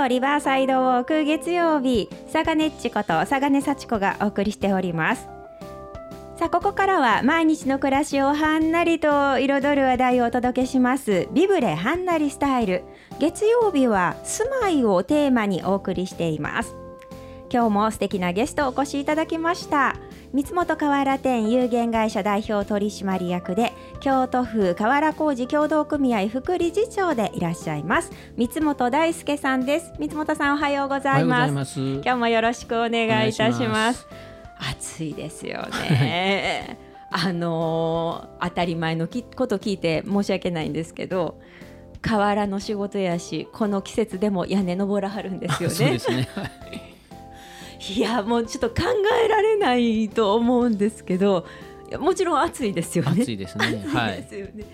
とリバーサイドウォーク月曜日、さがねっちことさがね幸子がお送りしております。さあここからは毎日の暮らしをはんなりと彩る話題をお届けしますビブレはんなりスタイル。月曜日は住まいをテーマにお送りしています。今日も素敵なゲストをお越しいただきました。三本河原店有限会社代表取締役で京都府河原工事協同組合副理事長でいらっしゃいます三本大輔さんです。三本さん、おはようございます。今日もよろしくお願いいたします。暑いですよね当たり前のこと聞いて申し訳ないんですけど、瓦の仕事やし、この季節でも屋根登らはるんですよね。 そうですねいや、もうちょっと考えられないと思うんですけど、もちろん暑いですよね。 暑いですね。はい。 ですよね。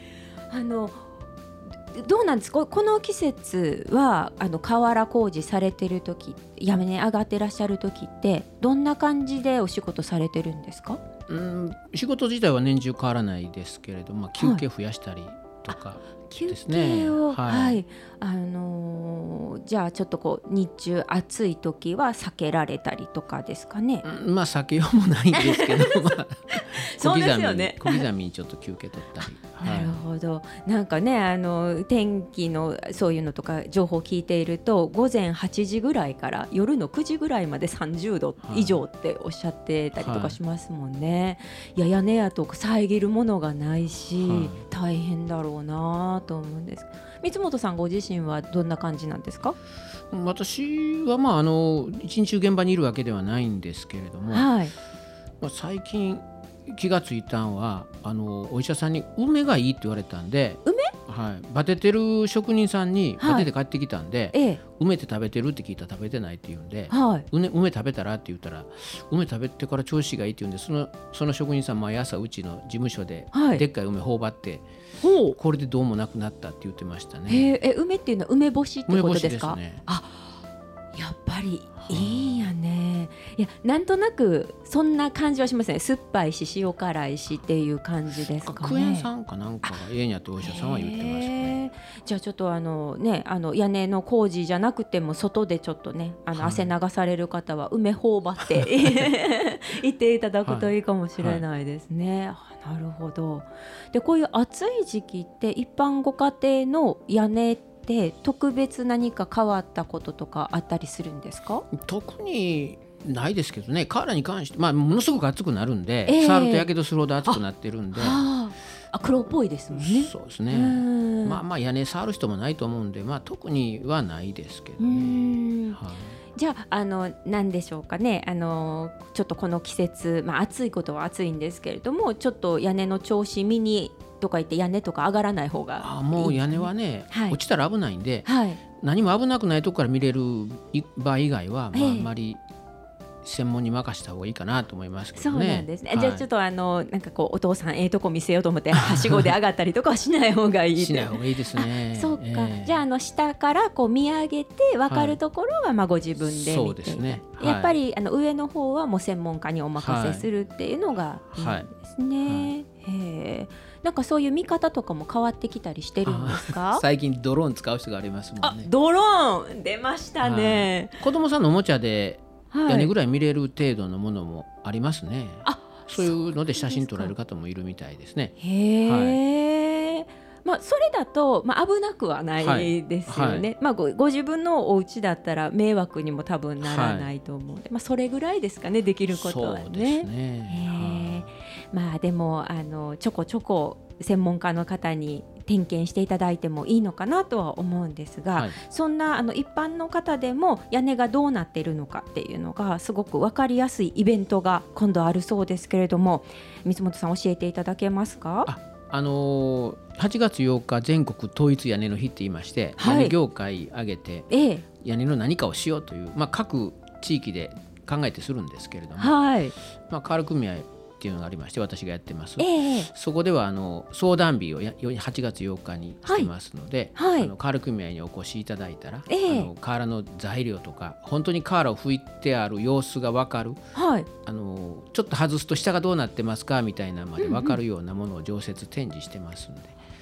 どうなんですか、この季節は瓦工事されてる時、屋根上がってらっしゃる時ってどんな感じでお仕事されてるんですか？ 仕事自体は年中変わらないですけれども、休憩増やしたりとかですね。 休憩を、 はい。 じゃあちょっとこう日中暑い時は避けられたりとかですかね。 まあ避けようもないんですけどそうですよね。 小刻みにちょっと休憩取ったりなるほど。なんかね、天気のそういうのとか情報を聞いていると、午前8時ぐらいから夜の9時ぐらいまで30度以上っておっしゃってたりとかしますもんね。いや、屋根やと遮るものがないし、大変だろうなと思うんです。三本さんご自身はどんな感じなんですか？ 私は一日中現場にいるわけではないんですけれども、最近気がついたのはお医者さんに梅がいいって言われたんで、バテてる職人さんにバテて帰ってきたんで、梅って食べてるって聞いたら食べてないって言うんで、梅食べたらって言ったら、梅食べてから調子がいいって言うんで、その職人さん毎朝うちの事務所ででっかい梅頬張って、これでどうもなくなったって言ってましたね。 梅っていうのは梅干しってことですか？ 梅干しですね。 やっぱりいいんやね。いや、なんとなくそんな感じはしますね。酸っぱいし塩辛いしっていう感じですかね。 クエン酸かなんかがええんやってお医者さんは言ってましたね。 じゃあちょっと屋根の工事じゃなくても外でちょっとね汗流される方は梅頬張って行っていただくといいかもしれないですね。なるほど。で、こういう暑い時期って一般ご家庭の屋根で特別何か変わったこととかあったりするんですか？ 特にないですけどね。瓦に関して、ものすごく熱くなるんで、触るとやけどするほど熱くなってるんで、 黒っぽいですもんね。 そうですね。屋根触る人もないと思うんで、特にはないですけどね。 じゃあ何でしょうかね、ちょっとこの季節、暑いことは暑いんですけれども、ちょっと屋根の調子見にとか言って屋根とか上がらない方がいいですね。 もう屋根はね、落ちたら危ないんで、何も危なくないとこから見れる場合以外は、あんまり専門に任せた方がいいかなと思いますけどね。 そうなんですね。じゃあちょっとなんかこうお父さんとこ見せようと思ってはしごで上がったりとかはしない方がいいしない方がいいですね。 そうか。じゃあ下からこう見上げて分かるところはご自分で見て、 そうですね。 やっぱり上の方はもう専門家にお任せするっていうのがいいんですね。なんかそういう見方とかも変わってきたりしてるんですか？ 最近ドローン使う人がありますもんね。 ドローン出ましたね。 子供さんのおもちゃで屋根ぐらい見れる程度のものもありますね。そういうので写真撮られる方もいるみたいですね。 それだと、危なくはないですよね。ご自分のお家だったら迷惑にも多分ならないと思うので、それぐらいですかね、できることはね。 そうですね。 でもちょこちょこ専門家の方に点検していただいてもいいのかなとは思うんですが、そんな一般の方でも屋根がどうなっているのかっていうのがすごく分かりやすいイベントが今度あるそうですけれども、三本さん教えていただけますか ？8月8日全国統一屋根の日って言いまして、屋根業界挙げて屋根の何かをしようという、各地域で考えてするんですけれども、河原組合っていうのがありまして、私がやってます。そこでは相談日を8月8日にしてますので、河原組合にお越しいただいたら、瓦の材料とか本当に瓦を拭いてある様子が分かる、ちょっと外すと下がどうなってますかみたいなまで分かるようなものを常設展示してますんで、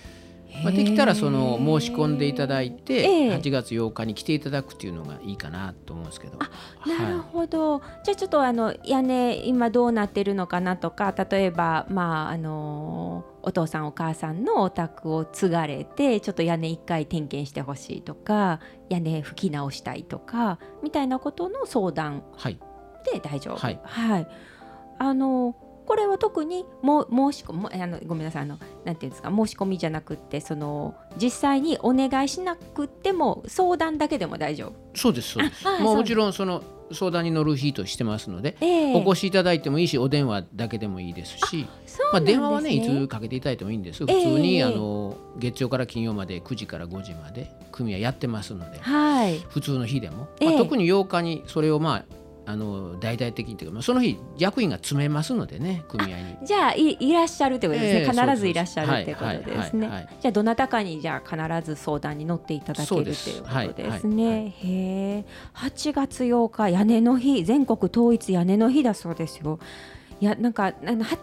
できたらその申し込んでいただいて、8月8日に来ていただくっていうのがいいかなと思うんですけど。 なるほど、じゃあちょっと屋根今どうなってるのかなとか、例えばお父さんお母さんのお宅を継がれてちょっと屋根一回点検してほしいとか、屋根拭き直したいとかみたいなことの相談で大丈夫。はい、はい、これは特に申し込みごめんなさい、なんていうんですか、申し込みじゃなくって実際にお願いしなくても相談だけでも大丈夫。 そうですそうです。もちろんその相談に乗る日としてますので、お越しいただいてもいいし、お電話だけでもいいですし、電話はねいつかけていただいてもいいんです。普通に月曜から金曜まで9時から5時まで組合やってますので、普通の日でも、特に8日にそれを大々的にというか、その日役員が詰めますのでね、組合に。じゃあ いらっしゃるということですね。必ずいらっしゃるということですね。じゃあどなたかにじゃあ必ず相談に乗っていただけるということですね。へー、8月8日屋根の日、全国統一屋根の日だそうですよ。いや、なんか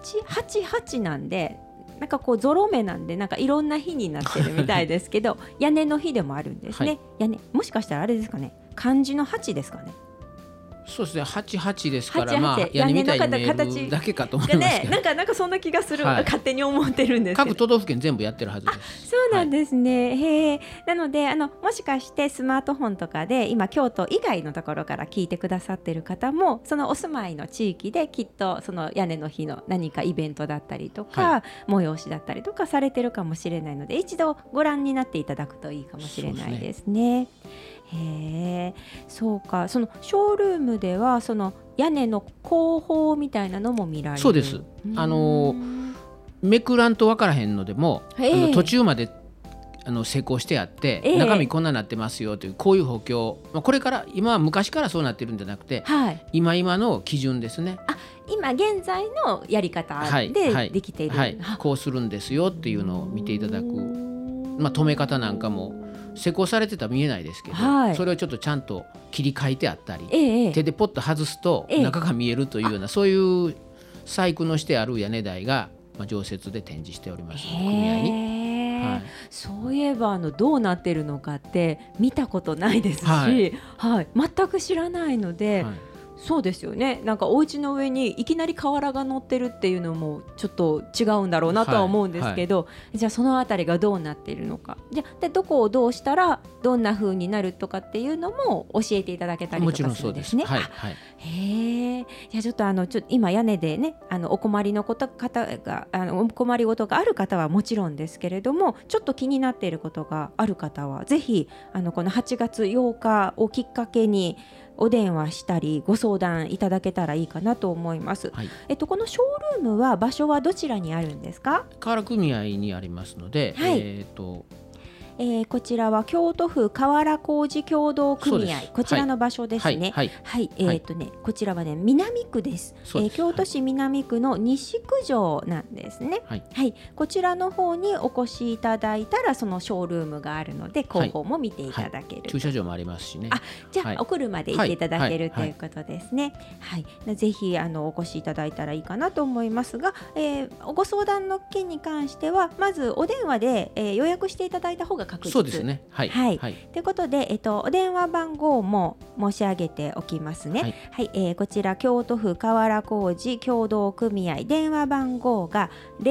888なんで、なんかこうゾロ目なんで、なんかいろんな日になってるみたいですけど屋根の日でもあるんですね。屋根、もしかしたらあれですかね、漢字の8ですかね。そうですね、88ですから、屋根みたいに見えるだけかと思いますけど、 なんかそんな気がする、勝手に思ってるんですけど、 各都道府県全部やってるはずです。 そうなんですね。へえ。なのでもしかしてスマートフォンとかで今京都以外のところから聞いてくださってる方も、そのお住まいの地域できっとその屋根の日の何かイベントだったりとか、催しだったりとかされてるかもしれないので、一度ご覧になっていただくといいかもしれないですね。へえ、そうか。そのショールームではその屋根の工法みたいなのも見られる。 そうです。めくらんと分からへんのでも、途中まで施工してあって、中身こんななってますよという、こういう補強、これから今は昔からそうなってるんじゃなくて、今の基準ですね。 今現在のやり方でできている、 こうするんですよっていうのを見ていただく、止め方なんかも施工されてたら見えないですけど、それをちょっとちゃんと切り替えてあったり、手でポッと外すと中が見えるというような、そういう細工のしてある屋根台が常設で展示しております、組合に。 そういえばどうなってるのかって見たことないですし、全く知らないので、そうですよね。なんかお家の上にいきなり瓦が乗ってるっていうのもちょっと違うんだろうなとは思うんですけど、じゃあそのあたりがどうなっているのか、じゃあでどこをどうしたらどんな風になるとかっていうのも教えていただけたりとかするんですね。へえ。じゃあちょっと今屋根でねお困りの方がお困りごとがある方はもちろんですけれども、ちょっと気になっていることがある方はぜひこの8月8日をきっかけにお電話したりご相談いただけたらいいかなと思います。このショールームは場所はどちらにあるんですか？ 河原組合にありますので、 こちらは京都府河原工事協同組合、こちらの場所ですね。こちらはね南区です。京都市南区の西区条なんですね。こちらの方にお越しいただいたらそのショールームがあるので広報も見ていただける。 駐車場もありますしね。 じゃあお車で行っていただけるということですね。ぜひお越しいただいたらいいかなと思いますが、ご相談の件に関してはまずお電話で予約していただいた方が確実。 そうですね。 ということで、お電話番号も申し上げておきますね。こちら京都府河原工事協同組合電話番号が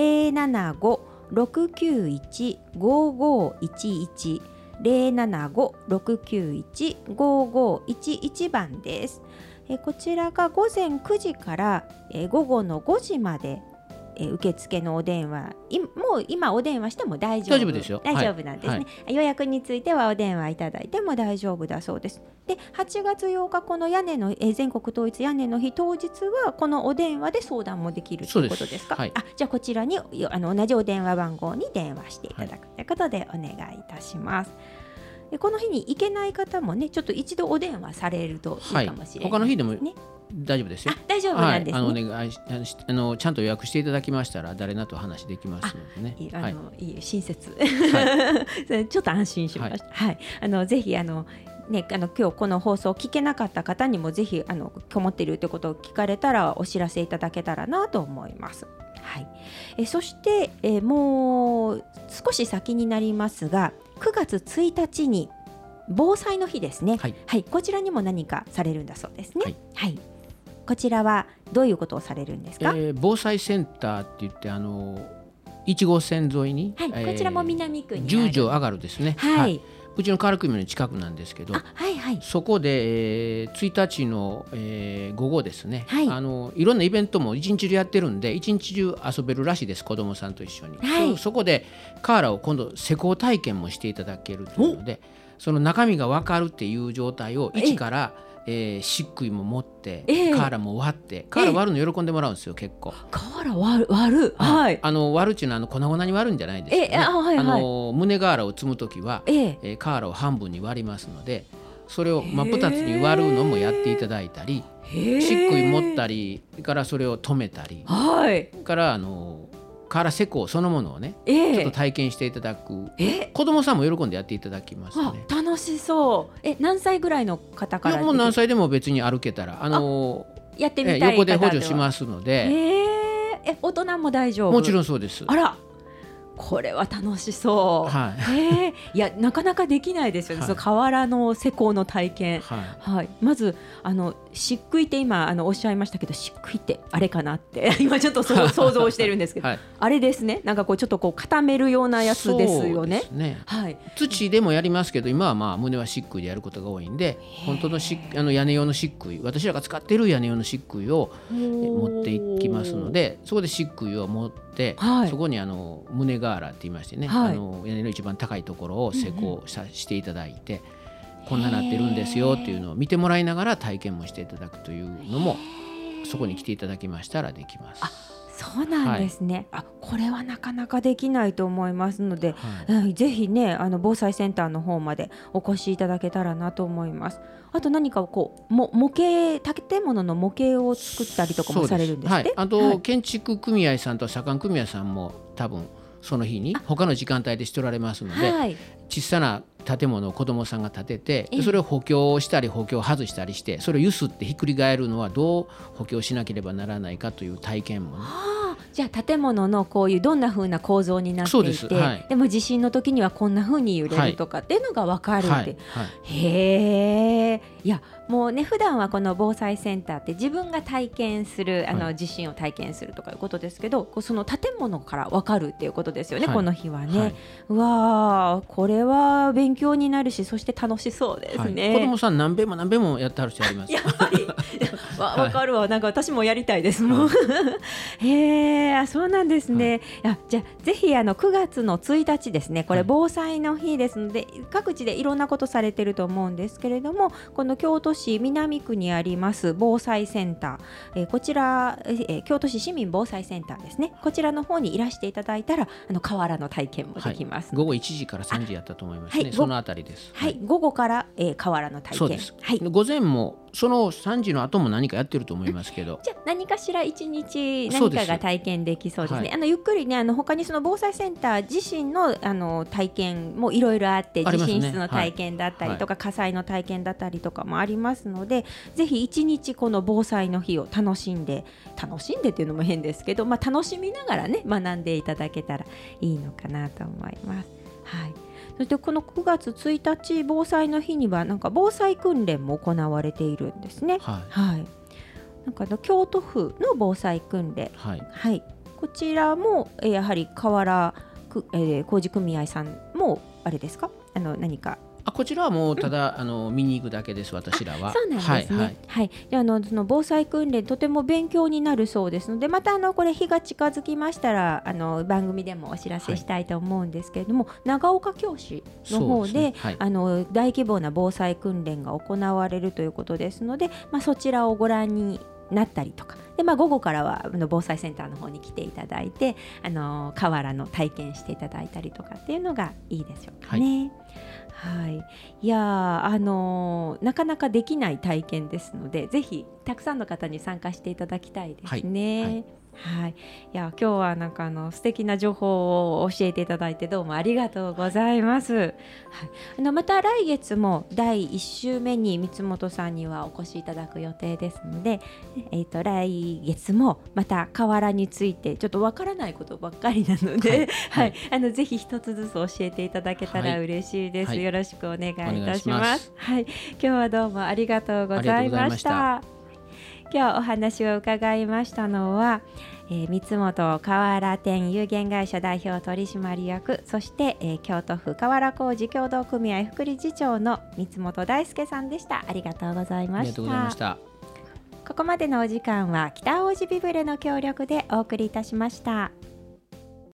075-691-5511 075-691-5511 番です。こちらが午前9時から午後の5時まで受付のお電話、もう今お電話しても大丈夫ですよ。大丈夫なんですね。予約についてはお電話いただいても大丈夫だそうです。で、8月8日この屋根の全国統一屋根の日当日はこのお電話で相談もできるということですか？じゃあこちらに同じお電話番号に電話していただくということでお願いいたします。この日に行けない方もね、ちょっと一度お電話されるといいかもしれないですね。 他の日でも大丈夫ですよ。 大丈夫なんですね。 お願いちゃんと予約していただきましたら誰なと話できますのでね。 いい親切。ちょっと安心しました。ぜひ今日この放送を聞けなかった方にもぜひこもっているということを聞かれたらお知らせいただけたらなと思います。 そして、もう少し先になりますが9月1日に防災の日ですね、こちらにも何かされるんだそうですね。こちらはどういうことをされるんですか？ 防災センターって言って1号線沿いに、 こちらも南区にある 10条上がるですね、うちの川原組の近くなんですけど、そこで、1日の、午後ですね、いろんなイベントも一日中やってるんで一日中遊べるらしいです、子どもさんと一緒に、そこでカーラを今度施工体験もしていただけるというので、その中身が分かるっていう状態を一から漆喰も持って、カーラも割って、カーラ割るの喜んでもらうんですよ。結構カーラ割る、割るっていうのは粉々に割るんじゃないですけどね、胸カーラを積むときは、カーラを半分に割りますので、それを真っ二つに割るのもやっていただいたり、漆喰持ったりからそれを止めたり、からカーラ施工そのものをね、ちょっと体験していただく、子どもさんも喜んでやっていただきますね。 楽しそう。何歳ぐらいの方から？ もう何歳でも別に歩けたらやってみたい横で補助しますので、 大人も大丈夫？ もちろんそうです。 あら、これは楽しそう、いやなかなかできないですよね、その河原の施工の体験、まず漆喰って今おっしゃいましたけど、漆喰ってあれかなって今ちょっと想像してるんですけど、あれですね、なんかこうちょっとこう固めるようなやつですよね。 土でもやりますけど、今は胸は漆喰でやることが多いんで、本当の屋根用の漆喰、私らが使っている屋根用の漆喰を持っていきますので、そこで漆喰を持って、そこに胸ガーラって言いましてね、屋根の一番高いところを施工していただいて、こんななってるんですよっていうのを見てもらいながら体験もしていただくというのも、そこに来ていただきましたらできます。 そうなんですね、これはなかなかできないと思いますので、ぜひね防災センターの方までお越しいただけたらなと思います。あと何かこう模型、建物の模型を作ったりとかもされるんですね。 あと、建築組合さんと左官組合さんも多分その日に他の時間帯でしておられますので、小さな建物を子どもさんが建てて、それを補強したり補強を外したりして、それを揺すってひっくり返るのはどう補強しなければならないかという体験もね。 じゃあ建物のこういうどんな風な構造になっていて、でも地震の時にはこんな風に揺れるとかっていうのが分かるって、へえ。いやもうね、普段はこの防災センターって自分が体験する地震を体験するとかいうことですけど、その建物から分かるっていうことですよね、この日はね。うわー、これは勉強になるし、そして楽しそうですね。 子供さん何べんも何べんもやってはる人あります。 やっぱり分かるわ、なんか私もやりたいですもん。へえ、そうなんですね。じゃあぜひ9月の1日ですね、これ防災の日ですので、各地でいろんなことされてると思うんですけれども、この京都市南区にあります防災センター、こちら、京都市市民防災センターですね、こちらの方にいらしていただいたら河原の体験もできます。 午後1時から3時やったと思いますね。そのあたりです。 午後から、河原の体験。 そうです。午前もその3時の後も何かやってると思いますけど、 じゃあ何かしら1日何かが体験できそうですね。ゆっくりね、他にその防災センター自身の体験もいろいろあって、地震室の体験だったりとか、火災の体験だったりとかもありますので、ぜひ1日この防災の日を楽しんでっていうのも変ですけど、楽しみながらね学んでいただけたらいいのかなと思います。そしてこの9月1日防災の日にはなんか防災訓練も行われているんですね。なんか京都府の防災訓練、こちらもやはり河原工事組合さんもあれですか、何かこちらはもうただ、見に行くだけです、私らは。 そうなんですね。その防災訓練とても勉強になるそうですので、またこれ日が近づきましたら番組でもお知らせしたいと思うんですけれども、長岡京市の方で、大規模な防災訓練が行われるということですので、そちらをご覧になったりとかで、午後からは防災センターの方に来ていただいて、河原の体験していただいたりとかっていうのがいいでしょうかね。いやなかなかできない体験ですので、ぜひたくさんの方に参加していただきたいですね。 はい、いや今日はなんか素敵な情報を教えていただいてどうもありがとうございます。はい、また来月も第1週目に三本さんにはお越しいただく予定ですので、来月もまた瓦についてちょっとわからないことばっかりなので、はいはい、ぜひ一つずつ教えていただけたら嬉しいです。はい、よろしくお願いいたします。はい、今日はどうもありがとうございました。今日お話を伺いましたのは、三本瓦店有限会社代表取締役、そして、京都府瓦工事協同組合副理事長の三本大輔さんでした。ありがとうございました。ありがとうございました。ここまでのお時間は北大路ビブレの協力でお送りいたしました。